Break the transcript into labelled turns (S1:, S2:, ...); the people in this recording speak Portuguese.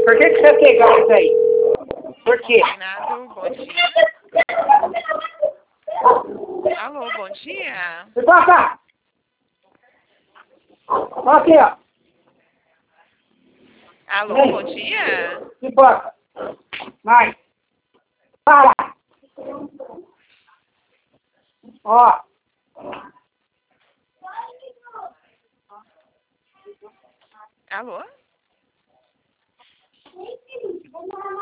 S1: Por que você tem gás aí? Por quê?
S2: Reinaldo, bom dia. Alô, bom dia.
S1: Pipoca! Olha aqui, ó.
S2: Alô,
S1: Vem.
S2: bom dia.
S1: Pipoca. Vai. Para. Ó.
S2: Alô?